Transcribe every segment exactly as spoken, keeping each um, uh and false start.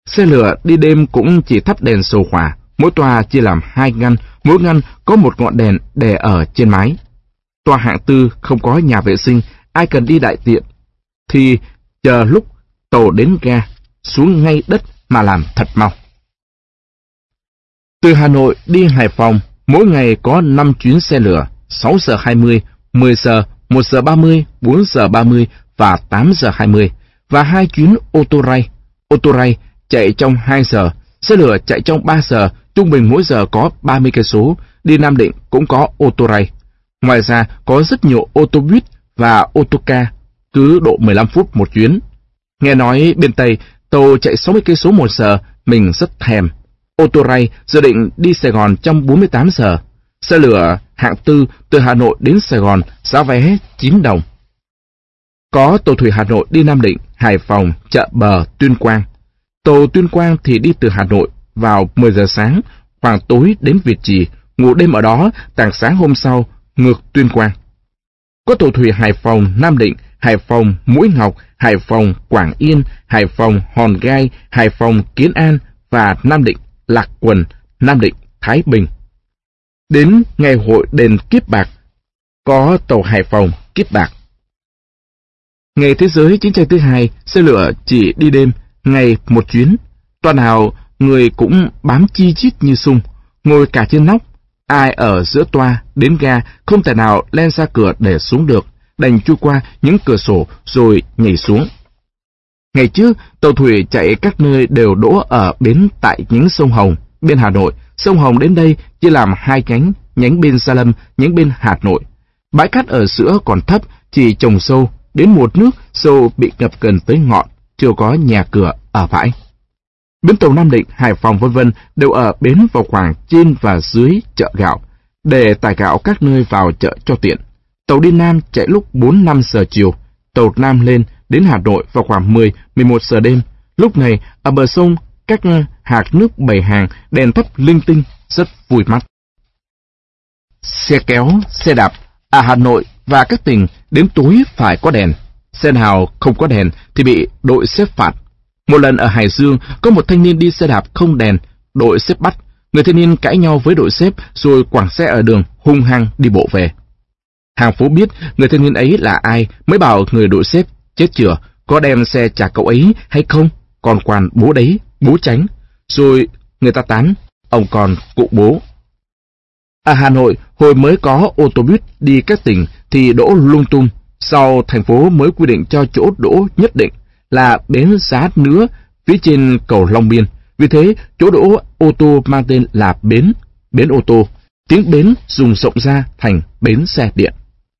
Xe lửa đi đêm cũng chỉ thắp đèn dầu hỏa, mỗi toa chia làm hai ngăn, mỗi ngăn có một ngọn đèn để ở trên mái. Toa hạng tư không có nhà vệ sinh, ai cần đi đại tiện thì chờ lúc tàu đến ga, xuống ngay đất mà làm thật mau. Từ Hà Nội đi Hải Phòng, mỗi ngày có năm chuyến xe lửa, sáu giờ hai mươi, mười giờ, một giờ ba mươi, bốn giờ ba mươi và tám giờ hai mươi, và hai chuyến ô tô ray. Ô tô ray chạy trong hai giờ, xe lửa chạy trong ba giờ, trung bình mỗi giờ có ba mươi cây số. Đi Nam Định cũng có ô tô ray. Ngoài ra có rất nhiều ô tô buýt và ô tô ca, cứ độ mười lăm phút một chuyến. Nghe nói bên Tây tàu chạy sáu mươi cây số một giờ, mình rất thèm. Ô tô ray dự định đi Sài Gòn trong bốn mươi tám giờ. Xe lửa hạng tư từ Hà Nội đến Sài Gòn giá vé chín đồng. Có tàu thủy Hà Nội đi Nam Định, Hải Phòng, Chợ Bờ, Tuyên Quang. Tàu Tuyên Quang thì đi từ Hà Nội vào mười giờ sáng, khoảng tối đến Việt Trì, ngủ đêm ở đó, tảng sáng hôm sau ngược Tuyên Quang. Có tàu thủy Hải Phòng, Nam Định, Hải Phòng, Mũi Ngọc, Hải Phòng, Quảng Yên, Hải Phòng, Hòn Gai, Hải Phòng, Kiến An và Nam Định, Lạc Quần, Nam Định, Thái Bình. Đến ngày hội đền Kiếp Bạc, có tàu Hải Phòng, Kiếp Bạc. Ngày thế giới chiến tranh thứ hai, xe lửa chỉ đi đêm, ngày một chuyến. Toa nào người cũng bám chi chít như sung, ngồi cả trên nóc. Ai ở giữa toa đến ga không thể nào len ra cửa để xuống được, đành chui qua những cửa sổ rồi nhảy xuống. Ngày trước, tàu thủy chạy các nơi đều đỗ ở bến tại nhánh sông Hồng. Bên Hà Nội, sông Hồng đến đây chia làm hai nhánh, nhánh bên Gia Lâm, nhánh bên Hà Nội. Bãi cát ở giữa còn thấp, chỉ trồng sâu, đến một nước sâu bị ngập gần tới ngọn, chưa có nhà cửa ở bãi. Bến tàu Nam Định, Hải Phòng vân vân đều ở bến vào khoảng trên và dưới chợ gạo, để tải gạo các nơi vào chợ cho tiện. Tàu đi Nam chạy lúc bốn năm giờ chiều, tàu Nam lên đến Hà Nội vào khoảng mười, mười một giờ đêm. Lúc này, ở bờ sông, các hạt nước bày hàng, đèn thắp linh tinh, rất vui mắt. Xe kéo, xe đạp, ở Hà Nội và các tỉnh đến tối phải có đèn. Xe nào không có đèn thì bị đội xếp phạt. Một lần ở Hải Dương, có một thanh niên đi xe đạp không đèn, đội xếp bắt. Người thanh niên cãi nhau với đội xếp rồi quẳng xe ở đường, hung hăng đi bộ về. Hàng phố biết người thanh niên ấy là ai, mới bảo người đội xếp, chết chửa, có đem xe trả cậu ấy hay không? Còn quan bố đấy, bố tránh. Rồi người ta tán, ông còn cụ bố. Ở Hà Nội, hồi mới có ô tô buýt đi các tỉnh thì đỗ lung tung. Sau thành phố mới quy định cho chỗ đỗ nhất định là bến Giá Nứa phía trên cầu Long Biên. Vì thế, chỗ đỗ ô tô mang tên là bến, bến ô tô. Tiếng bến dùng rộng ra thành bến xe điện.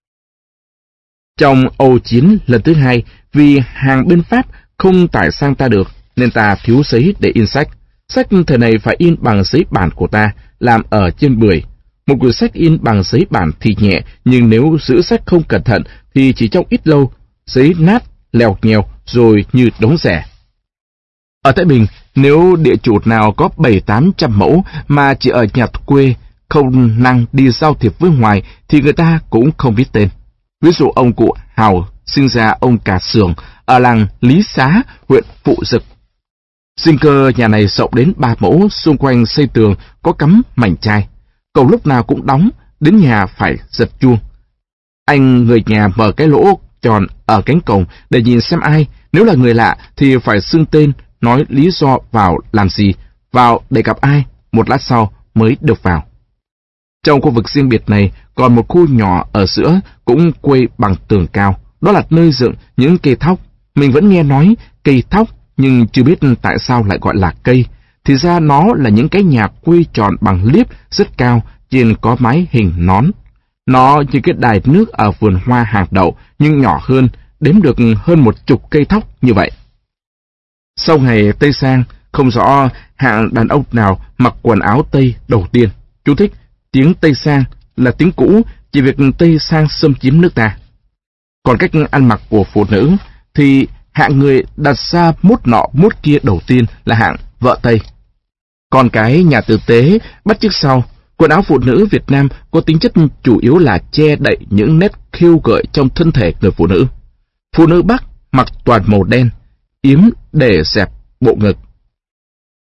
Trong Âu Chiến lần thứ hai, vì hàng bên Pháp không tải sang ta được, nên ta thiếu giấy để in sách. Sách thời này phải in bằng giấy bản của ta, làm ở trên bưởi. Một quyển sách in bằng giấy bản thì nhẹ, nhưng nếu giữ sách không cẩn thận thì chỉ trong ít lâu, giấy nát, lèo nhèo rồi như đống rẻ. Ở Thái Bình, nếu địa chủ nào có bảy tám trăm mẫu mà chỉ ở nhà quê, không năng đi giao thiệp với ngoài thì người ta cũng không biết tên. Ví dụ ông cụ Hào sinh ra ông Cả Sường ở làng Lý Xá, huyện Phụ Dực. Sinh cơ nhà này rộng đến ba mẫu, xung quanh xây tường có cắm mảnh chai. Cầu lúc nào cũng đóng, đến nhà phải giật chuông. Anh người nhà mở cái lỗ tròn ở cánh cổng để nhìn xem ai, nếu là người lạ thì phải xưng tên, nói lý do vào làm gì, vào để gặp ai, một lát sau mới được vào. Trong khu vực riêng biệt này còn một khu nhỏ ở giữa cũng quây bằng tường cao, đó là nơi dựng những cây thóc. Mình vẫn nghe nói cây thóc nhưng chưa biết tại sao lại gọi là cây. Thì ra nó là những cái nhà quây tròn bằng liếp rất cao, trên có mái hình nón. Nó như cái đài nước ở vườn hoa hàng đậu, nhưng nhỏ hơn, đếm được hơn một chục cây thóc như vậy. Sau ngày Tây sang, không rõ hạng đàn ông nào mặc quần áo Tây đầu tiên. Chú thích, tiếng Tây sang là tiếng cũ, chỉ việc Tây sang xâm chiếm nước ta. Còn cách ăn mặc của phụ nữ thì hạng người đặt ra mốt nọ mốt kia đầu tiên là hạng vợ Tây. Còn cái nhà tử tế bắt chước sau. Quần áo phụ nữ Việt Nam có tính chất chủ yếu là che đậy những nét khiêu gợi trong thân thể người phụ nữ. Phụ nữ Bắc mặc toàn màu đen, yếm để xẹp bộ ngực.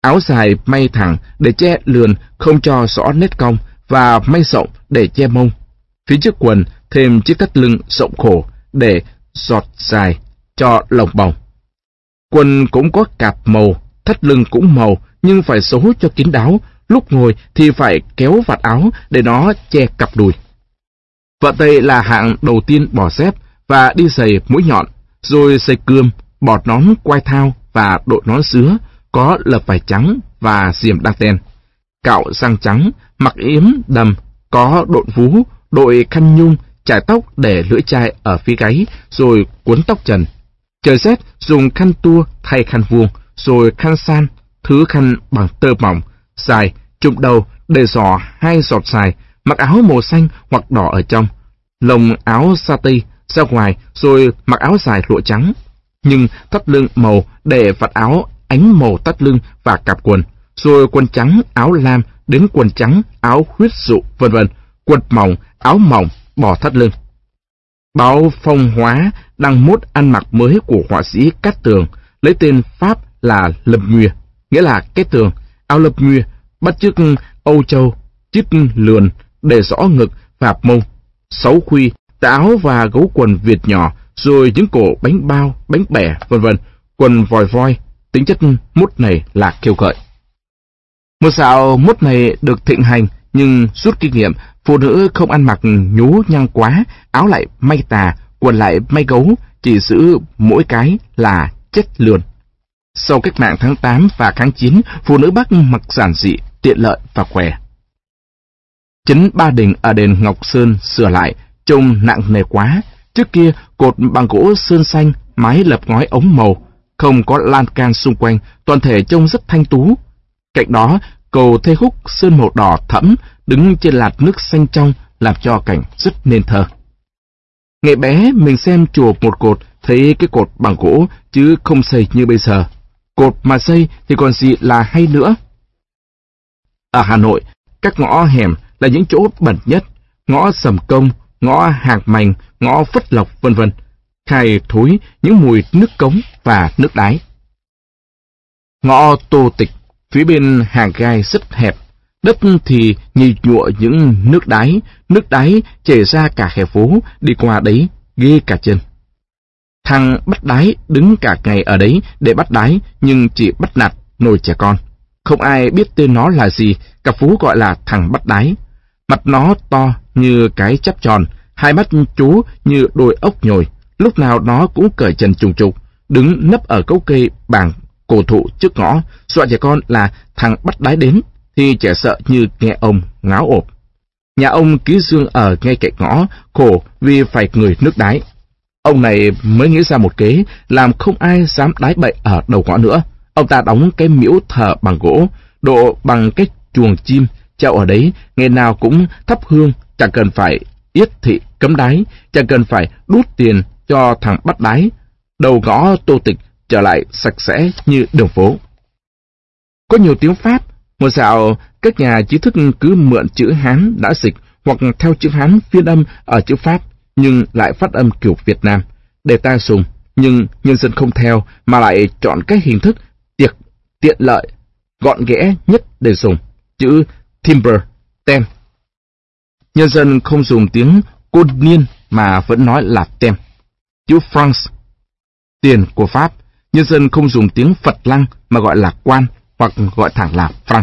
áo dài may thẳng để che lườn không cho rõ nét cong, và may rộng để che mông. Phía trước quần thêm chiếc thắt lưng rộng khổ để giọt dài cho lồng bồng. Quần cũng có cạp màu, thắt lưng cũng màu, nhưng phải xấu cho kín đáo. Lúc ngồi thì phải kéo vạt áo để nó che cặp đùi. Vợ Tây là hạng đầu tiên bỏ dép và đi giày mũi nhọn, rồi giày cườm, bọt nón quai thao và đội nón sứa có lợp vải trắng và diềm đan ten, cạo răng trắng, mặc yếm đầm, có độn vú, đội khăn nhung, chải tóc để lưỡi chai ở phía gáy, rồi cuốn tóc trần. Trời rét dùng khăn tua thay khăn vuông, rồi khăn san, thứ khăn bằng tơ mỏng, dài, trùm đầu để xỏ hai giọt dài, mặc áo màu xanh hoặc đỏ ở trong, lồng áo sa tây ra ngoài, rồi mặc áo dài lụa trắng, nhưng thắt lưng màu để vạt áo ánh màu thắt lưng và cạp quần, rồi quần trắng áo lam đến quần trắng áo huyết dụ, vân vân, quần mỏng áo mỏng bỏ thắt lưng. Báo Phong Hóa đăng mốt ăn mặc mới của họa sĩ Cát Tường, lấy tên Pháp là Lập Nguya, nghĩa là Kết Tường. Áo Lập Nguya bắt chước Âu Châu, chiếc lườn để rõ ngực và mông, sáu khuy, tà áo và gấu quần Việt nhỏ, rồi những cổ bánh bao, bánh bẻ, vân vân, quần vòi voi. Tính chất mốt này là kêu gợi. Một dạo mốt này được thịnh hành, nhưng rút kinh nghiệm, phụ nữ không ăn mặc nhú nhăng quá, áo lại may tà, quần lại may gấu, chỉ giữ mỗi cái là chất lườn. Sau cách mạng tháng tám và tháng chín, phụ nữ Bắc mặc giản dị, tiện lợi và khỏe. Trấn Ba Đình ở đền Ngọc Sơn sửa lại, trông nặng nề quá. Trước kia cột bằng gỗ sơn xanh, mái lập ngói ống màu, không có lan can xung quanh, toàn thể trông rất thanh tú. Cạnh đó, cầu thê húc sơn màu đỏ thẫm đứng trên lạt nước xanh trong, làm cho cảnh rất nên thơ. Ngày bé mình xem chùa một cột, thấy cái cột bằng gỗ chứ không xây như bây giờ. Cột mà xây thì còn gì là hay nữa. Ở Hà Nội, các ngõ hẻm là những chỗ bẩn nhất, ngõ Sầm Công, ngõ Hàng Mành, ngõ Phất Lộc, vân vân, khai thối những mùi nước cống và nước đáy. Ngõ Tô Tịch, phía bên hàng gai rất hẹp, đất thì nhì nhụa những nước đáy, nước đáy chảy ra cả hè phố, đi qua đấy ghê cả chân. Thằng bắt đáy đứng cả ngày ở đấy để bắt đáy, nhưng chỉ bắt nạt nồi trẻ con. Không ai biết tên nó là gì, cả phố gọi là thằng bắt đáy. Mặt nó to như cái chắp tròn, hai mắt chú như đôi ốc nhồi, lúc nào nó cũng cởi trần trùng trục, đứng nấp ở gốc cây bàng cổ thụ trước ngõ, dọa trẻ con là thằng bắt đáy đến, thì trẻ sợ như nghe ông ngáo ộp. Nhà ông Ký Dương ở ngay cạnh ngõ, khổ vì phải ngửi nước đáy. Ông này mới nghĩ ra một kế, làm không ai dám đái bậy ở đầu ngõ nữa. Ông ta đóng cái miễu thờ bằng gỗ, độ bằng cái chuồng chim, treo ở đấy, ngày nào cũng thắp hương, chẳng cần phải yết thị cấm đáy, chẳng cần phải đút tiền cho thằng bắt đáy. Đầu ngõ Tô Tịch trở lại sạch sẽ như đường phố. Có nhiều tiếng Pháp, một dạo các nhà trí thức cứ mượn chữ Hán đã dịch hoặc theo chữ Hán phiên âm ở chữ Pháp, nhưng lại phát âm kiểu Việt Nam để ta dùng, nhưng nhân dân không theo mà lại chọn cái hình thức tiệc tiện lợi gọn ghẽ nhất để dùng, chữ timber, tem. Nhân dân không dùng tiếng côn niên mà vẫn nói là tem. Chữ francs, tiền của Pháp, nhân dân không dùng tiếng Phật lăng mà gọi là quan hoặc gọi thẳng là franc.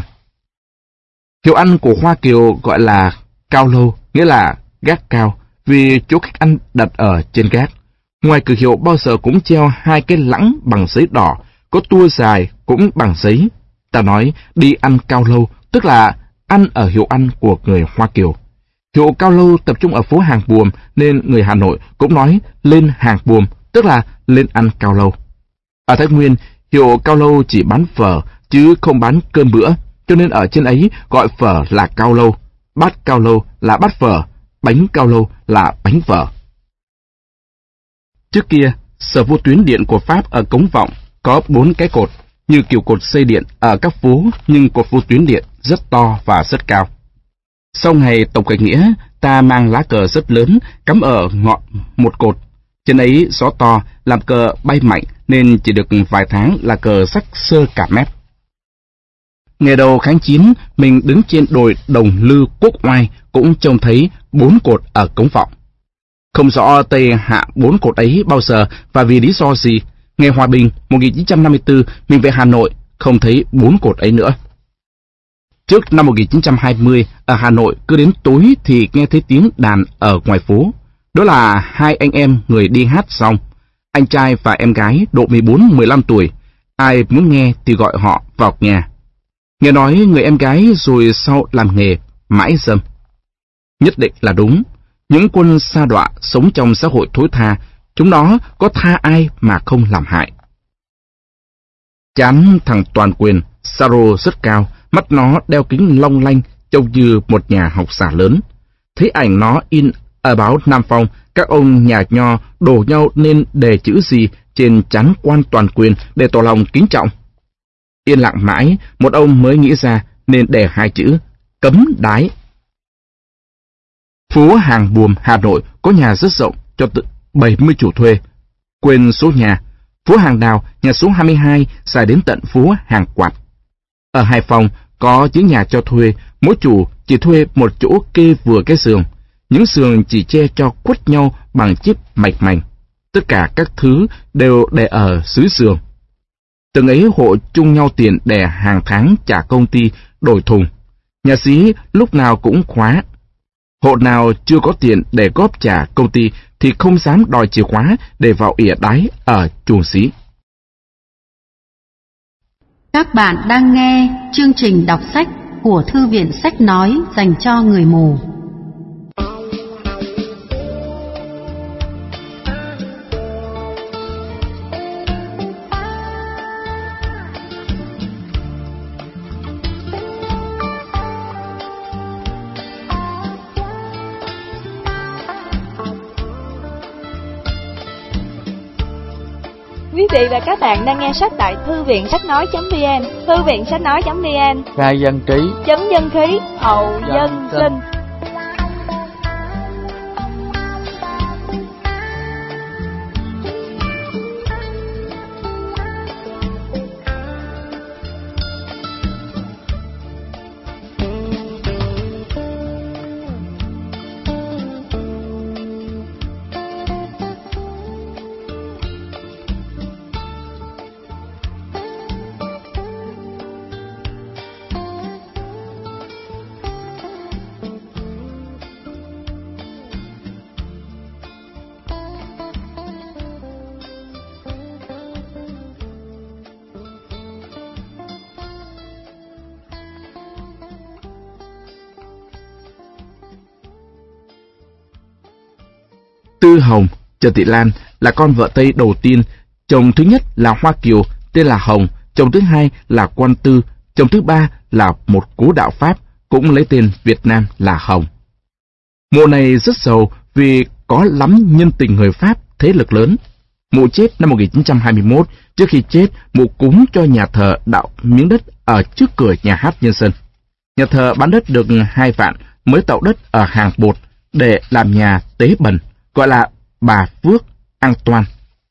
Hiệu ăn của Hoa Kiều gọi là cao lâu, nghĩa là gác cao, vì chỗ khách ăn đặt ở trên gác. Ngoài cửa hiệu bao giờ cũng treo hai cái lẵng bằng giấy đỏ, có tua dài cũng bằng giấy. Ta nói đi ăn cao lâu, tức là ăn ở hiệu ăn của người Hoa Kiều. Hiệu cao lâu tập trung ở phố Hàng Buồm, nên người Hà Nội cũng nói lên Hàng Buồm, tức là lên ăn cao lâu. Ở Thái Nguyên, hiệu cao lâu chỉ bán phở, chứ không bán cơm bữa, cho nên ở trên ấy gọi phở là cao lâu, bát cao lâu là bát phở, bánh cao lâu là bánh phở. Trước kia, sở vô tuyến điện của Pháp ở Cống Vọng có bốn cái cột, như kiểu cột dây điện ở các phố, nhưng cột vô tuyến điện rất to và rất cao. Sau ngày tổng khởi nghĩa, ta mang lá cờ rất lớn cắm ở ngọn một cột. Trên ấy gió to làm cờ bay mạnh, nên chỉ được vài tháng là cờ rách sơ cả mép. Ngày đầu kháng chiến, mình đứng trên đồi Đồng Lư Quốc Oai cũng trông thấy bốn cột ở cống vọng. Không rõ Tây hạ bốn cột ấy bao giờ và vì lý do gì. Ngày hòa bình một nghìn chín trăm năm mươi tư, mình về Hà Nội không thấy bốn cột ấy nữa. Trước năm một nghìn chín trăm hai mươi, ở Hà Nội cứ đến tối thì nghe thấy tiếng đàn ở ngoài phố. Đó là hai anh em người đi hát xong. Anh trai và em gái độ mười bốn mười lăm tuổi. Ai muốn nghe thì gọi họ vào nhà. Nghe nói người em gái rồi sau làm nghề mãi dâm. Nhất định là đúng. Những quân sa đọa sống trong xã hội thối tha, chúng nó có tha ai mà không làm hại. Chán thằng Toàn Quyền, Saro rất cao, mắt nó đeo kính long lanh, trông như một nhà học giả lớn. Thấy ảnh nó in ở báo Nam Phong, các ông nhà nho đổ nhau nên đề chữ gì trên trán quan Toàn Quyền để tỏ lòng kính trọng. Yên lặng mãi, một ông mới nghĩ ra nên đề hai chữ cấm đái. Phố Hàng Buồm, Hà Nội có nhà rất rộng cho từ bảy mươi chủ thuê. Quên số nhà. Phố Hàng Đào, nhà số hai mươi hai, dài đến tận phố Hàng Quạt. Ở Hải Phòng có những nhà cho thuê, mỗi chủ chỉ thuê một chỗ kê vừa cái giường. Những giường chỉ che cho quất nhau bằng chiếc mạch mành. Tất cả các thứ đều để ở dưới giường. Từng ấy hộ chung nhau tiền để hàng tháng trả công ty đổi thùng. Nhà xí lúc nào cũng khóa. Hộ nào chưa có tiền để góp trả công ty thì không dám đòi chìa khóa để vào ỉa đáy ở chuồng xí. Các bạn đang nghe chương trình đọc sách của Thư viện Sách Nói dành cho người mù. Quý vị và các bạn đang nghe sách tại thư viện sách nói chấm vn, thư viện sách nói chấm vn, khai dân trí, chấm dân khí, hậu dân sinh. Tư Hồng, Trần Thị Lan là con vợ Tây đầu tiên. Chồng thứ nhất là Hoa Kiều, tên là Hồng. Chồng thứ hai là Quan Tư. Chồng thứ ba là một cố đạo Pháp, cũng lấy tên Việt Nam là Hồng. Mộ này rất giàu vì có lắm nhân tình người Pháp thế lực lớn. Mụ chết năm một nghìn chín trăm hai mươi mốt. Trước khi chết, mụ cúng cho nhà thờ đạo miếng đất ở trước cửa nhà hát Nhân dân. Nhà thờ bán đất được hai vạn mới tạo đất ở Hàng Bột để làm nhà tế bần, gọi là bà Phước Antoine.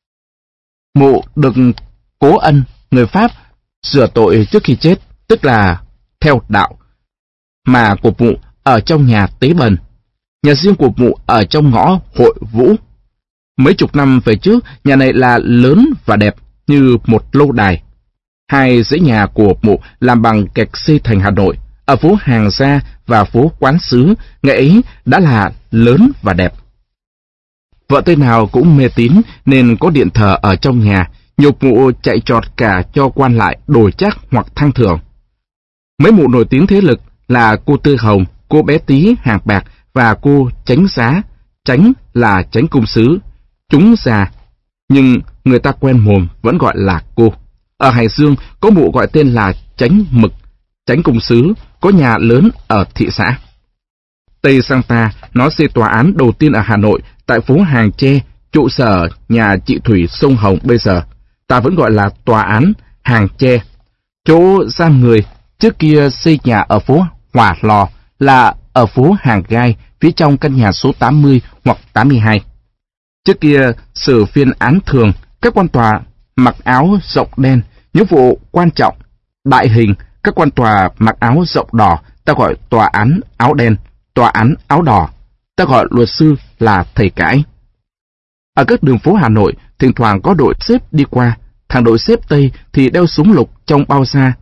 Mụ được Cố Ân, người Pháp, sửa tội trước khi chết, tức là theo đạo, mà của mụ ở trong nhà tế bần. Nhà riêng của mụ ở trong ngõ Hội Vũ. Mấy chục năm về trước, nhà này là lớn và đẹp như một lâu đài. Hai dãy nhà của mụ làm bằng gạch xây thành Hà Nội, ở phố Hàng Gia và phố Quán Sứ, ngày ấy đã là lớn và đẹp. Vợ Tây nào cũng mê tín nên có điện thờ ở trong nhà, nhiều mụ chạy trọt cả cho quan lại đổi trác hoặc thăng thưởng. Mấy mụ nổi tiếng thế lực là cô Tư Hồng, cô Bé Tí Hàng Bạc và cô Chánh Giá. Chánh là Chánh Cung Sứ, chúng già, nhưng người ta quen mồm vẫn gọi là cô. Ở Hải Dương có mụ gọi tên là Chánh Mực, Chánh Cung Sứ, có nhà lớn ở thị xã. Tây sang ta, nó xây tòa án đầu tiên ở Hà Nội, tại phố Hàng Tre, trụ sở nhà chị Thủy sông Hồng bây giờ. Ta vẫn gọi là tòa án Hàng Tre. Chỗ giam người, trước kia xây nhà ở phố Hỏa Lò, là ở phố Hàng Gai, phía trong căn nhà số tám mươi hoặc tám mươi hai. Trước kia, xử phiên án thường, các quan tòa mặc áo rộng đen, những vụ quan trọng, đại hình Các quan tòa mặc áo rộng đỏ, ta gọi tòa án áo đen, tòa án áo đỏ, ta gọi luật sư là thầy cãi. Ở các đường phố Hà Nội, thỉnh thoảng có đội xếp đi qua, thằng đội xếp Tây thì đeo súng lục trong bao da.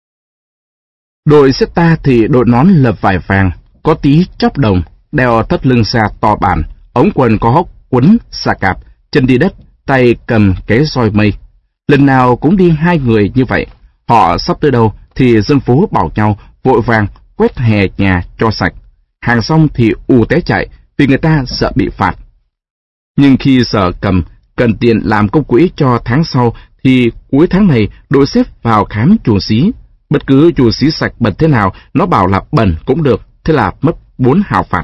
Đội xếp ta thì đội nón lợp vải vàng, có tí chóp đồng, đeo thắt lưng xa to bản, ống quần có hốc quấn xà cạp, chân đi đất, tay cầm cái roi mây. Lần nào cũng đi hai người như vậy. Họ sắp tới đâu thì dân phố bảo nhau vội vàng quét hè nhà cho sạch. Hàng xong thì ù té chạy vì người ta sợ bị phạt. Nhưng khi Sở Cầm cần tiền làm công quỹ cho tháng sau thì cuối tháng này đội xếp vào khám chuồng xí. Bất cứ chuồng xí sạch bẩn thế nào nó bảo là bẩn cũng được, thế là mất bốn hào phạt.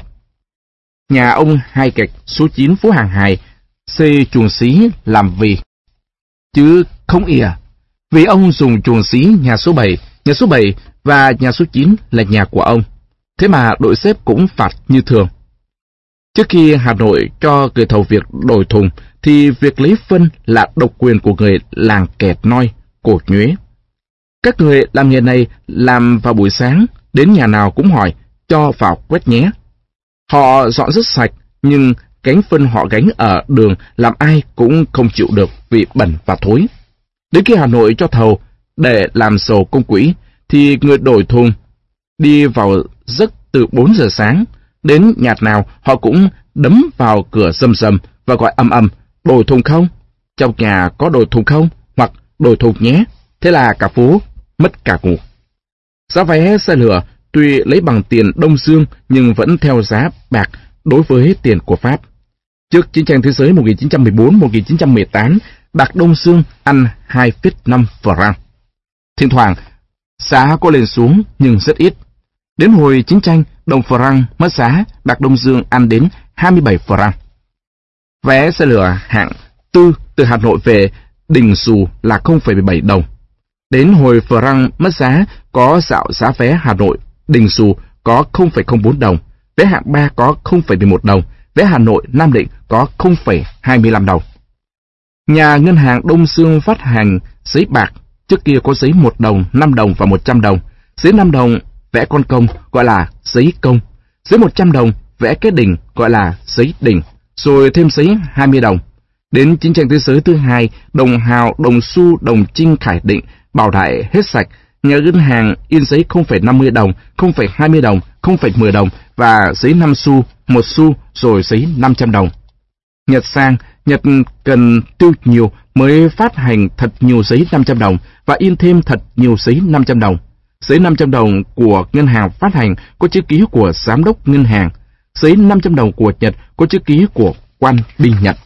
Nhà ông Hai Kệch số chín phố Hàng Hải xây chuồng xí làm vì, chứ không ỉa. Vì ông dùng chuồng xí nhà số bảy, nhà số bảy và nhà số chín là nhà của ông. Thế mà đội xếp cũng phạt như thường. Trước khi Hà Nội cho người thầu việc đổi thùng, thì việc lấy phân là độc quyền của người làng Kẹt Noi, Cổ Nhuế. Các người làm nghề này làm vào buổi sáng, đến nhà nào cũng hỏi, cho vào quét nhé. Họ dọn rất sạch, nhưng gánh phân họ gánh ở đường làm ai cũng không chịu được vì bẩn và thối. Đến khi Hà Nội cho thầu để làm sổ công quỹ, thì người đổi thùng đi vào giấc từ bốn giờ sáng, đến nhà nào họ cũng đấm vào cửa rầm rầm và gọi ầm ầm, đổi thùng không? Trong nhà có đổi thùng không? Hoặc đổi thùng nhé. Thế là cả phố mất cả ngủ. Giá vé xe lửa tuy lấy bằng tiền Đông Dương nhưng vẫn theo giá bạc đối với tiền của Pháp. Trước chiến tranh thế giới một nghìn chín trăm mười bốn đến một nghìn chín trăm mười tám, bạc Đông Dương ăn hai phẩy năm franc. Thỉnh thoảng, giá có lên xuống nhưng rất ít. Đến hồi chiến tranh, đồng franc mất giá, bạc Đông Dương ăn đến hai mươi bảy franc. Vé xe lửa hạng tư từ Hà Nội về Đình Xù là không phẩy mười bảy đồng. Đến hồi franc mất giá, có dạo giá vé Hà Nội Đình Xù có không phẩy không bốn đồng, vé hạng ba có không phẩy mười một đồng, vé Hà Nội Nam Định có không phẩy hai mươi lăm đồng. Nhà ngân hàng Đông Dương phát hành giấy bạc, trước kia có giấy một đồng, năm đồng và một trăm đồng. Giấy năm đồng vẽ con công gọi là giấy công, giấy một trăm đồng vẽ cái đỉnh gọi là giấy đỉnh, rồi thêm giấy hai mươi đồng. Đến chiến tranh thế giới thứ hai, đồng hào, đồng xu, đồng trinh, khải định, bảo đại hết sạch. Nhà ngân hàng in giấy không phẩy năm mươi đồng, không phẩy hai mươi đồng, không phẩy mười đồng và giấy năm xu, một xu, rồi giấy năm trăm đồng. Nhật sang, Nhật cần tiêu nhiều mới phát hành thật nhiều giấy năm trăm đồng và in thêm thật nhiều giấy năm trăm đồng. Giấy năm trăm đồng của ngân hàng phát hành có chữ ký của giám đốc ngân hàng. Giấy năm trăm đồng của Nhật có chữ ký của quan binh Nhật.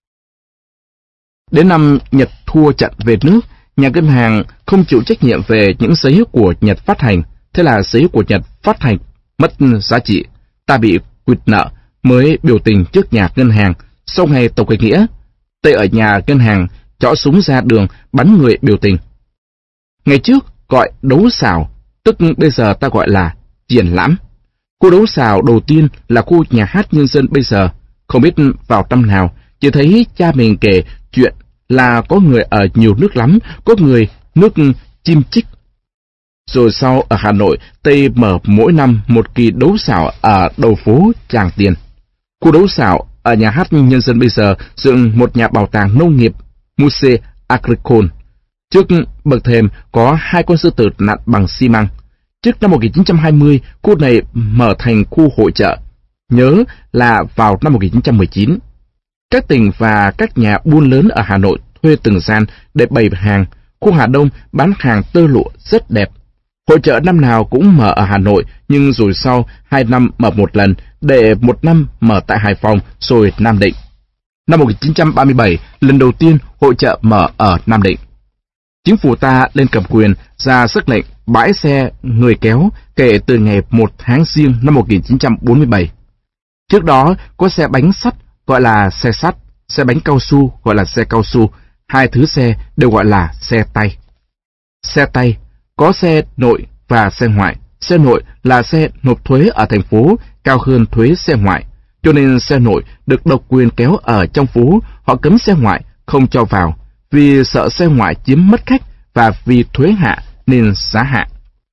Đến năm Nhật thua trận về nước, nhà ngân hàng không chịu trách nhiệm về những giấy của Nhật phát hành, thế là giấy của Nhật phát hành mất giá trị. Ta bị quỵt nợ mới biểu tình trước nhà ngân hàng. Sau ngày tổng khởi nghĩa, Tây ở nhà ngân hàng chõ súng ra đường bắn người biểu tình. Ngày trước gọi đấu xảo, tức bây giờ ta gọi là triển lãm. Khu đấu xảo đầu tiên là khu nhà hát nhân dân bây giờ. Không biết vào năm nào, chỉ thấy cha mình kể chuyện là có người ở nhiều nước lắm, có người nước Chim Chích. Rồi sau ở Hà Nội, Tây mở mỗi năm một kỳ đấu xảo ở đầu phố Tràng Tiền. Khu đấu xảo ở nhà hát nhân dân bây giờ dựng một nhà bảo tàng nông nghiệp Musée Agricole. Trước bậc thềm có hai con sư tử nặn bằng xi măng. Trước năm một nghìn chín trăm hai mươi, khu này mở thành khu hội chợ. Nhớ là vào năm một nghìn chín trăm mười chín. Các tỉnh và các nhà buôn lớn ở Hà Nội thuê từng gian để bày hàng. Khu Hà Đông bán hàng tơ lụa rất đẹp. Hội chợ năm nào cũng mở ở Hà Nội, nhưng rồi sau hai năm mở một lần, để một năm mở tại Hải Phòng, rồi Nam Định. Năm một nghìn chín trăm ba mươi bảy, lần đầu tiên hội chợ mở ở Nam Định. Chính phủ ta lên cầm quyền ra sắc lệnh bãi xe người kéo kể từ ngày một tháng Giêng năm một nghìn chín trăm bốn mươi bảy. Trước đó có xe bánh sắt gọi là xe sắt, xe bánh cao su gọi là xe cao su, hai thứ xe đều gọi là xe tay. Xe tay có xe nội và xe ngoại. Xe nội là xe nộp thuế ở thành phố cao hơn thuế xe ngoại, cho nên xe nội được độc quyền kéo ở trong phố. Họ cấm xe ngoại không cho vào vì sợ xe ngoại chiếm mất khách và vì thuế hạ nên giá hạ.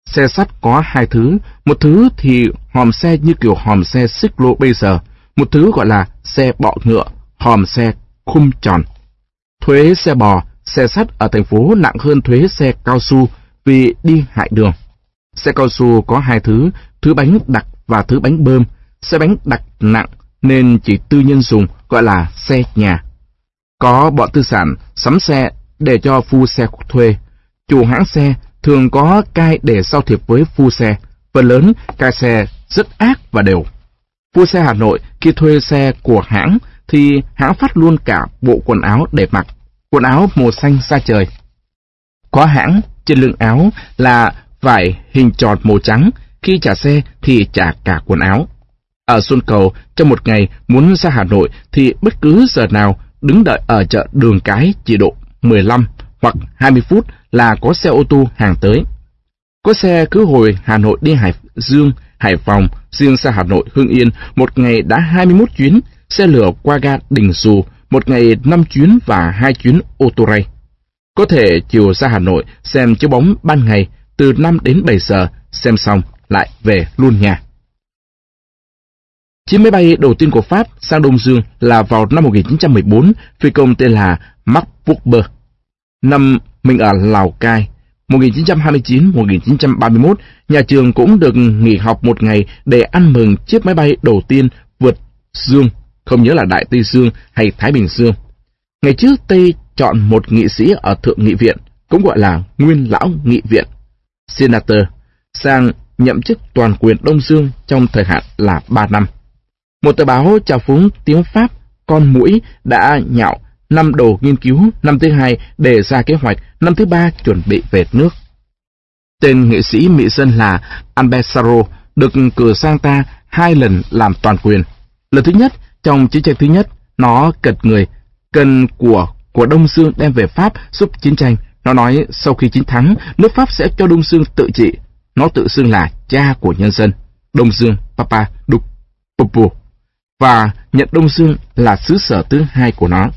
Xe sắt có hai thứ, một thứ thì hòm xe như kiểu hòm xe xích lô bây giờ, một thứ gọi là xe bọ ngựa, hòm xe khung tròn. Thuế xe bò, xe sắt ở thành phố nặng hơn thuế xe cao su vì đi hại đường. Xe cao su có hai thứ, thứ bánh đặc và thứ bánh bơm. Xe bánh đặc nặng nên chỉ tư nhân dùng, gọi là xe nhà. Có bọn tư sản sắm xe để cho phu xe thuê. Chủ hãng xe thường có cai để giao thiệp với phu xe. Phần lớn cai xe rất ác và đều. Phu xe Hà Nội khi thuê xe của hãng thì hãng phát luôn cả bộ quần áo để mặc, quần áo màu xanh da trời. Có hãng trên lưng áo là vải hình tròn màu trắng, khi trả xe thì trả cả quần áo. Ở Xuân Cầu, trong một ngày muốn ra Hà Nội thì bất cứ giờ nào đứng đợi ở chợ Đường Cái chỉ độ mười lăm hoặc hai mươi phút là có xe ô tô hàng tới. Có xe cứ hồi Hà Nội đi Hải Dương, Hải Phòng, riêng xa Hà Nội, Hưng Yên, một ngày đã hai mươi mốt chuyến, xe lửa qua ga Đình Xù, một ngày năm chuyến và hai chuyến ô tô ray. Có thể chiều ra Hà Nội xem chiếu bóng ban ngày từ năm đến bảy giờ, xem xong lại về luôn nhà. Chiếc máy bay đầu tiên của Pháp sang Đông Dương là vào năm một nghìn chín trăm mười bốn, phi công tên là Mark Webber. Năm mình ở Lào Cai, một nghìn chín trăm hai mươi chín đến một nghìn chín trăm ba mươi mốt, nhà trường cũng được nghỉ học một ngày để ăn mừng chiếc máy bay đầu tiên vượt Dương, không nhớ là Đại Tây Dương hay Thái Bình Dương. Ngày trước Tây chọn một nghị sĩ ở Thượng nghị viện, cũng gọi là Nguyên lão nghị viện, Senator, sang nhậm chức toàn quyền Đông Dương trong thời hạn là ba năm. Một tờ báo trào phúng tiếng Pháp con muỗi đã nhạo năm đầu nghiên cứu, năm thứ hai đề ra kế hoạch, năm thứ ba chuẩn bị về nước. Tên nghệ sĩ Mỹ dân là Albert Sarraut được cử sang ta hai lần làm toàn quyền. Lần thứ nhất, trong chiến tranh thứ nhất, nó cần người, cần của của Đông Dương đem về Pháp giúp chiến tranh. Nó nói sau khi chiến thắng, nước Pháp sẽ cho Đông Dương tự trị. Nó tự xưng là cha của nhân dân, Đông Dương Papa du Popo, và nhận Đông Dương là xứ sở thứ hai của nó.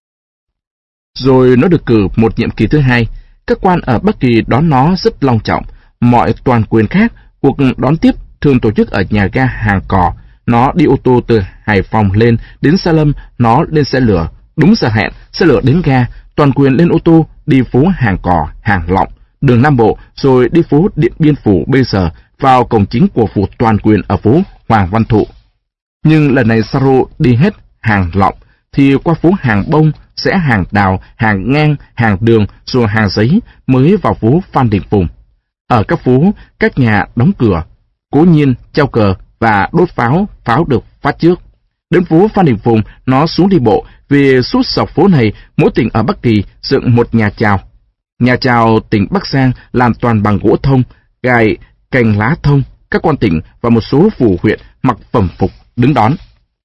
Rồi nó được cử một nhiệm kỳ thứ hai. Các quan ở Bắc Kỳ đón nó rất long trọng. Mọi toàn quyền khác, cuộc đón tiếp thường tổ chức ở nhà ga Hàng Cò. Nó đi ô tô từ Hải Phòng lên đến Sa Lâm, nó lên xe lửa. Đúng giờ hẹn, xe lửa đến ga, toàn quyền lên ô tô đi phố Hàng Cò, Hàng Lọng, đường Nam Bộ, rồi đi phố Điện Biên Phủ bây giờ, vào cổng chính của phủ toàn quyền ở phố Hoàng Văn Thụ. Nhưng lần này Sarraut đi hết Hàng Lọng, thì qua phố Hàng Bông, sẽ Hàng Đào, Hàng Ngang, Hàng Đường, rồi Hàng Giấy mới vào phố Phan Đình Phùng. Ở các phố, các nhà đóng cửa, cố nhiên treo cờ và đốt pháo, pháo được phát trước. Đến phố Phan Đình Phùng, nó xuống đi bộ, vì suốt dọc phố này, mỗi tỉnh ở Bắc Kỳ dựng một nhà chào. Nhà chào tỉnh Bắc Giang làm toàn bằng gỗ thông, gài cành lá thông, các quan tỉnh và một số phủ huyện mặc phẩm phục đứng đón.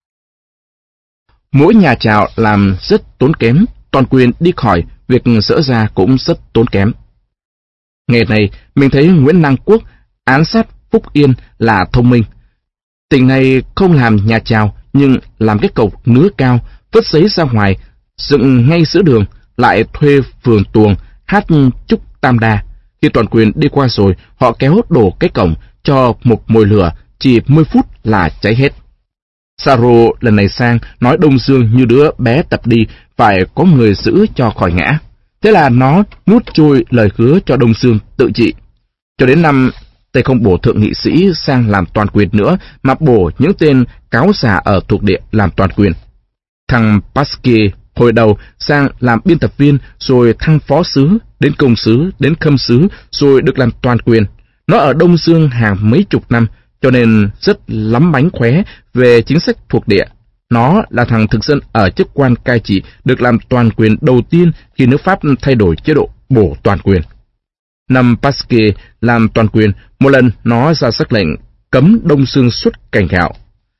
Mỗi nhà chào làm rất tốn kém, toàn quyền đi khỏi, việc dỡ ra cũng rất tốn kém. Ngày này, mình thấy Nguyễn Năng Quốc án sát Phúc Yên là thông minh. Tỉnh này không làm nhà chào, nhưng làm cái cọc nứa cao, vứt giấy ra ngoài, dựng ngay giữa đường, lại thuê phường tuồng, hát chúc tam đa. Khi toàn quyền đi qua rồi, họ kéo đổ cái cổng, cho một mồi lửa, chỉ mười phút là cháy hết. Sarraut lần này sang nói Đông Dương như đứa bé tập đi, phải có người giữ cho khỏi ngã. Thế là nó nuốt trôi lời hứa cho Đông Dương tự trị. Cho đến năm, Tây không bổ thượng nghị sĩ sang làm toàn quyền nữa, mà bổ những tên cáo già ở thuộc địa làm toàn quyền. Thằng Pasquier hồi đầu sang làm biên tập viên, rồi thăng phó sứ, đến công sứ, đến khâm sứ, rồi được làm toàn quyền. Nó ở Đông Dương hàng mấy chục năm, cho nên rất lắm bánh khóe về chính sách thuộc địa. Nó là thằng thực dân ở chức quan cai trị được làm toàn quyền đầu tiên khi nước Pháp thay đổi chế độ bổ toàn quyền. Năm Pasquier làm toàn quyền, một lần nó ra sắc lệnh cấm Đông Dương xuất cành gạo.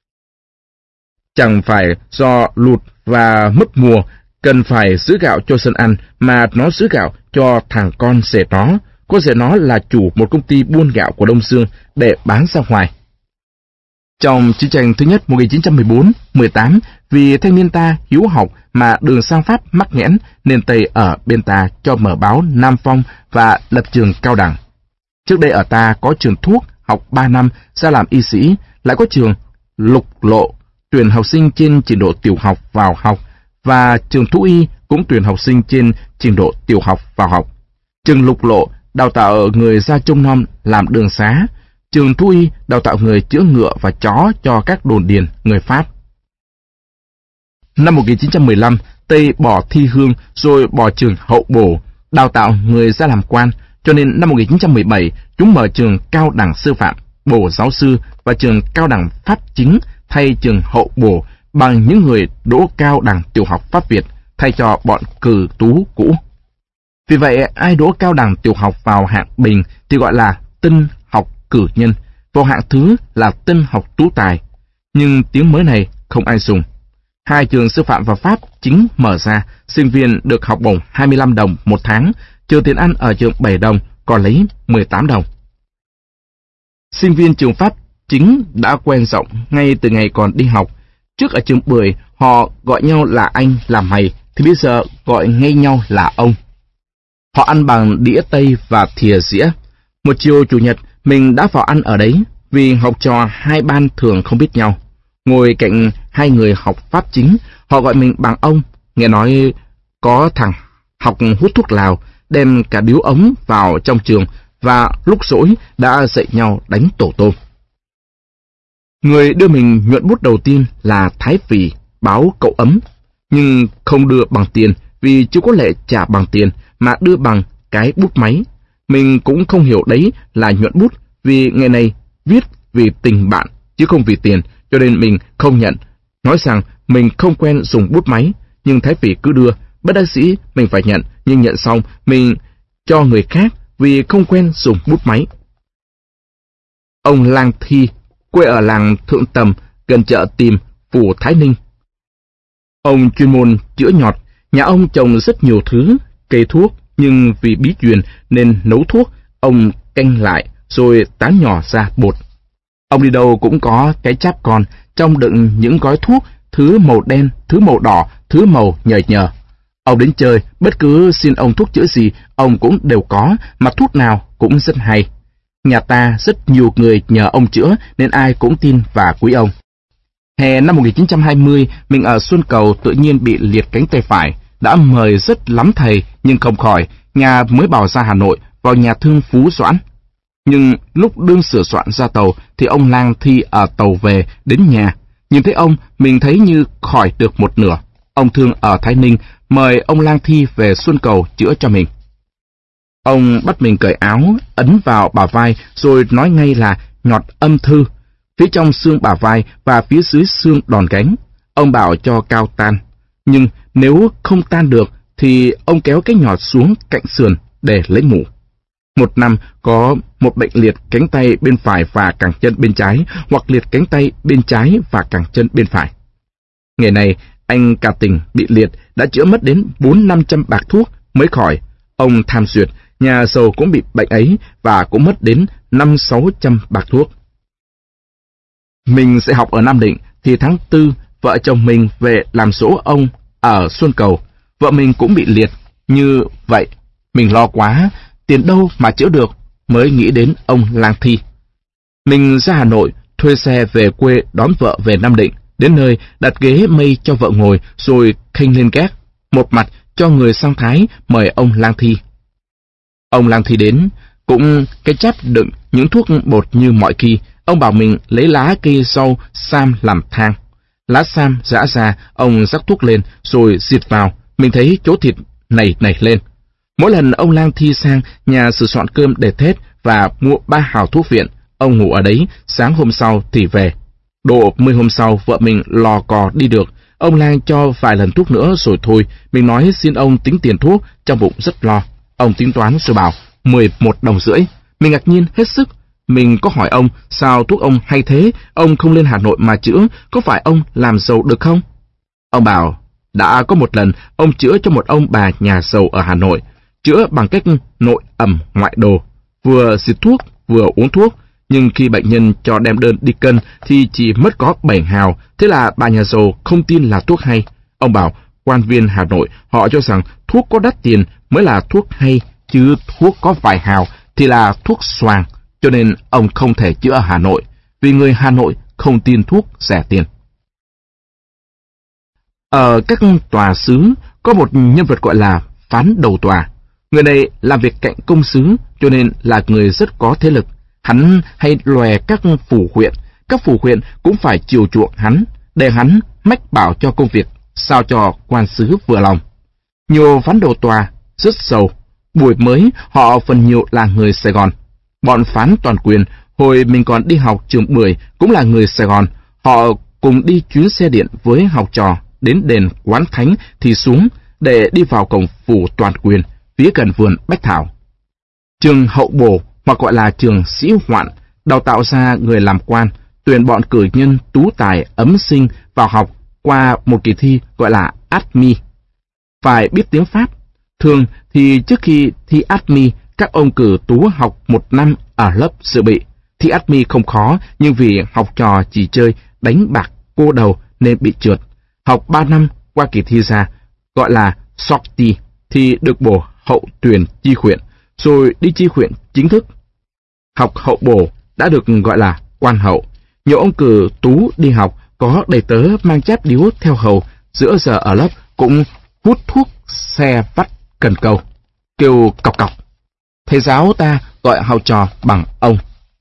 Chẳng phải do lụt và mất mùa cần phải giữ gạo cho dân ăn, mà nó giữ gạo cho thằng con rể nó. Con rể nó là chủ một công ty buôn gạo của Đông Dương để bán ra ngoài. Trong chiến tranh thứ nhất một nghìn chín trăm mười bốn mười tám, vì thanh niên ta hiếu học mà đường sang Pháp mắc nghẽn, nên Tây ở bên ta cho mở báo Nam Phong và lập trường cao đẳng. Trước đây ở ta có trường thuốc học ba năm ra làm y sĩ, lại có trường lục lộ tuyển học sinh trên trình độ tiểu học vào học, và trường thú y cũng tuyển học sinh trên trình độ tiểu học vào học. Trường lục lộ đào tạo người ra trông nom làm đường xá, trường thú y đào tạo người chữa ngựa và chó cho các đồn điền người Pháp. Năm một nghìn chín trăm mười lăm, Tây bỏ thi hương rồi bỏ trường hậu bổ, đào tạo người ra làm quan, cho nên năm một nghìn chín trăm mười bảy, chúng mở trường cao đẳng sư phạm, bổ giáo sư và trường cao đẳng pháp chính thay trường hậu bổ bằng những người đỗ cao đẳng tiểu học Pháp Việt thay cho bọn cử tú cũ. Vì vậy, ai đỗ cao đẳng tiểu học vào hạng bình thì gọi là tân học cử nhân, vào hạng thứ là tân học tú tài. Nhưng tiếng mới này không ai dùng. Hai trường sư phạm và pháp chính mở ra, sinh viên được học bổng hai mươi lăm đồng một tháng, trừ tiền ăn ở trường bảy đồng, còn lấy mười tám đồng. Sinh viên trường pháp chính đã quen rộng ngay từ ngày còn đi học. Trước ở trường Bưởi, họ gọi nhau là anh, là mày, thì bây giờ gọi ngay nhau là ông. Họ ăn bằng đĩa tây và thìa dĩa. Một chiều chủ nhật, mình đã vào ăn ở đấy, vì học trò hai ban thường không biết nhau. Ngồi cạnh hai người học pháp chính, họ gọi mình bằng ông. Nghe nói có thằng học hút thuốc lào, đem cả điếu ống vào trong trường, và lúc rỗi đã dạy nhau đánh tổ tôm. Người đưa mình nhuận bút đầu tiên là Thái Phì, báo Cậu Ấm, nhưng không đưa bằng tiền vì chưa có lệ trả bằng tiền, mà đưa bằng cái bút máy. Mình cũng không hiểu đấy là nhuận bút, vì ngày này viết vì tình bạn chứ không vì tiền, cho nên mình không nhận, nói rằng mình không quen dùng bút máy. Nhưng Thái Phì cứ đưa, bất đắc dĩ mình phải nhận, nhưng nhận xong mình cho người khác vì không quen dùng bút máy. Ông Lang Thi, quê ở làng Thượng Tầm, gần chợ Tìm, phủ Thái Ninh. Ông chuyên môn chữa nhọt, nhà ông trồng rất nhiều thứ, cây thuốc, nhưng vì bí truyền nên nấu thuốc, ông canh lại rồi tán nhỏ ra bột. Ông đi đâu cũng có cái cháp con, trong đựng những gói thuốc, thứ màu đen, thứ màu đỏ, thứ màu nhờ nhờ. Ông đến chơi, bất cứ xin ông thuốc chữa gì, ông cũng đều có, mà thuốc nào cũng rất hay. Nhà ta rất nhiều người nhờ ông chữa, nên ai cũng tin và quý ông. Hè năm một nghìn chín trăm hai mươi, mình ở Xuân Cầu tự nhiên bị liệt cánh tay phải, đã mời rất lắm thầy, nhưng không khỏi, nhà mới bảo ra Hà Nội, vào nhà thương Phú Doãn. Nhưng lúc đương sửa soạn ra tàu, thì ông Lang Thi ở tàu về, đến nhà. Nhìn thấy ông, mình thấy như khỏi được một nửa. Ông thương ở Thái Ninh, mời ông Lang Thi về Xuân Cầu chữa cho mình. Ông bắt mình cởi áo, ấn vào bả vai, rồi nói ngay là nhọt âm thư, phía trong xương bả vai và phía dưới xương đòn gánh. Ông bảo cho cao tan, nhưng nếu không tan được, thì ông kéo cái nhọt xuống cạnh sườn để lấy mủ. Một năm có một bệnh liệt cánh tay bên phải và cẳng chân bên trái, hoặc liệt cánh tay bên trái và cẳng chân bên phải. Ngày này, anh cả tình bị liệt đã chữa mất đến bốn năm trăm bạc thuốc mới khỏi. Ông tham duyệt, nhà giàu cũng bị bệnh ấy và cũng mất đến năm sáu trăm bạc thuốc. Mình sẽ học ở Nam Định, thì tháng tư, vợ chồng mình về làm dỗ ông ở Xuân Cầu. Vợ mình cũng bị liệt như vậy. Mình lo quá, tiền đâu mà chữa được, mới nghĩ đến ông Lang Thi. Mình ra Hà Nội, thuê xe về quê đón vợ về Nam Định. Đến nơi, đặt ghế mây cho vợ ngồi, rồi khênh lên gác. Một mặt cho người sang Thái mời ông Lang Thi. Ông Lang Thi đến, cũng cái cháp đựng những thuốc bột như mọi khi. Ông bảo mình lấy lá cây rau sam làm thang. Lá sam giã ra, ông rắc thuốc lên, rồi diệt vào. Mình thấy chỗ thịt nảy nảy lên. Mỗi lần ông Lang Thi sang nhà sửa soạn cơm để Tết và mua ba hào thuốc viện, ông ngủ ở đấy, sáng hôm sau thì về. Độ mười hôm sau, vợ mình lò cò đi được. Ông Lang cho vài lần thuốc nữa rồi thôi. Mình nói xin ông tính tiền thuốc, trong bụng rất lo. Ông tính toán rồi bảo mười một đồng rưỡi. Mình ngạc nhiên hết sức. Mình có hỏi ông, sao thuốc ông hay thế, ông không lên Hà Nội mà chữa, có phải ông làm giàu được không? Ông bảo, đã có một lần ông chữa cho một ông bà nhà giàu ở Hà Nội, chữa bằng cách nội ẩm ngoại đồ, vừa xịt thuốc, vừa uống thuốc, nhưng khi bệnh nhân cho đem đơn đi cân thì chỉ mất có bảy hào, thế là bà nhà giàu không tin là thuốc hay. Ông bảo, quan viên Hà Nội họ cho rằng thuốc có đắt tiền mới là thuốc hay, chứ thuốc có vài hào thì là thuốc xoàng, cho nên ông không thể chữa ở Hà Nội, vì người Hà Nội không tin thuốc rẻ tiền. Ở các tòa xứ có một nhân vật gọi là phán đầu tòa. Người này làm việc cạnh công xứ, cho nên là người rất có thế lực. Hắn hay lòe các phủ huyện, các phủ huyện cũng phải chiều chuộng hắn, để hắn mách bảo cho công việc, sao cho quan xứ vừa lòng. Nhiều phán đầu tòa rất giàu, buổi mới họ phần nhiều là người Sài Gòn. Bọn phán toàn quyền hồi mình còn đi học trường Bưởi cũng là người Sài Gòn, họ cùng đi chuyến xe điện với học trò đến đền Quán Thánh thì xuống để đi vào cổng phủ toàn quyền phía gần vườn Bách Thảo. Trường hậu bổ hoặc gọi là trường sĩ hoạn đào tạo ra người làm quan, tuyển bọn cử nhân tú tài ấm sinh vào học qua một kỳ thi gọi là Admis. Phải biết tiếng Pháp. Thường thì trước khi thi Admis, các ông cử tú học một năm ở lớp dự bị. Thi Admis không khó, nhưng vì học trò chỉ chơi đánh bạc cô đầu nên bị trượt. Học ba năm qua kỳ thi ra, gọi là sortie, thì được bổ hậu tuyển chi huyện, rồi đi chi huyện chính thức. Học hậu bổ đã được gọi là quan hậu. Nhiều ông cử tú đi học có đầy tớ mang cháp điếu theo hầu, giữa giờ ở lớp cũng hút thuốc xe vắt cần câu, kêu cọc cọc. Thầy giáo ta gọi học trò bằng ông.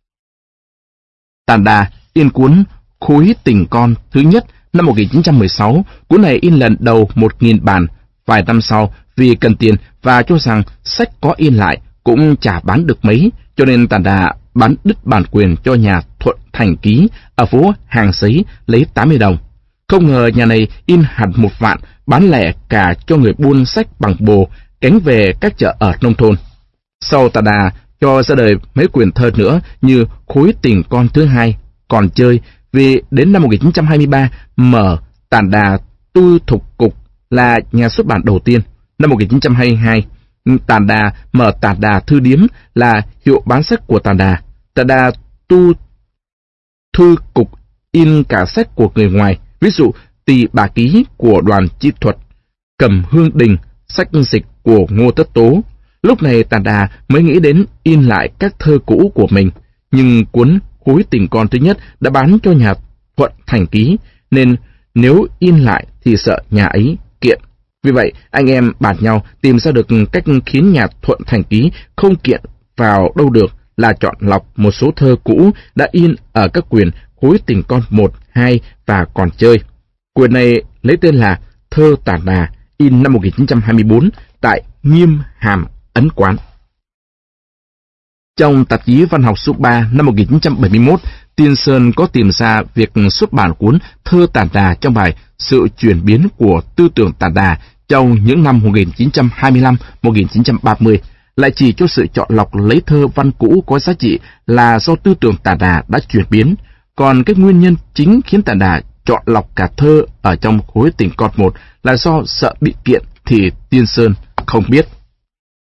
Tản Đà in cuốn Khối Tình Con thứ nhất năm một nghìn chín trăm mười sáu, cuốn này in lần đầu một nghìn bản. Vài năm sau, vì cần tiền và cho rằng sách có in lại cũng chả bán được mấy, cho nên Tản Đà bán đứt bản quyền cho nhà Thuận Thành Ký ở phố Hàng Sấy lấy tám mươi đồng. Không ngờ nhà này in hẳn một vạn, bán lẻ cả cho người buôn sách bằng bồ, cánh về các chợ ở nông thôn. Sau Tản Đà cho ra đời mấy quyển thơ nữa như Khối Tình Con thứ hai, Còn Chơi, vì đến năm một nghìn chín trăm hai mươi ba mở Tản Đà Tu Thục Cục là nhà xuất bản đầu tiên. Năm một nghìn chín trăm hai mươi hai, Tản Đà mở Tản Đà Thư Điếm là hiệu bán sách của Tản Đà. Tản Đà Tu Thư Cục in cả sách của người ngoài, ví dụ Tỳ Bà Ký của Đoàn Chi Thuật, Cầm Hương Đình, sách dịch của Ngô Tất Tố. Lúc này Tản Đà mới nghĩ đến in lại các thơ cũ của mình, nhưng cuốn Khối Tình Con thứ nhất đã bán cho nhà Thuận Thành Ký, nên nếu in lại thì sợ nhà ấy kiện. Vì vậy, anh em bàn nhau tìm ra được cách khiến nhà Thuận Thành Ký không kiện vào đâu được, là chọn lọc một số thơ cũ đã in ở các quyển Khối Tình Con một, hai và Còn Chơi. Quyển này lấy tên là Thơ Tản Đà, in năm một nghìn chín trăm hai mươi bốn tại Nghiêm Hàm Ấn Quán. Trong tạp chí Văn học số ba năm một nghìn chín trăm bảy mươi mốt, Tiên Sơn có tìm ra việc xuất bản cuốn Thơ Tản Đà trong bài Sự chuyển biến của tư tưởng Tản Đà trong những năm một nghìn chín trăm hai mươi lăm đến một nghìn chín trăm ba mươi, lại chỉ cho sự chọn lọc lấy thơ văn cũ có giá trị là do tư tưởng Tản Đà đã chuyển biến. Còn cái nguyên nhân chính khiến Tản Đà chọn lọc cả thơ ở trong Khối Tình Con một là do sợ bị kiện thì Tiên Sơn không biết.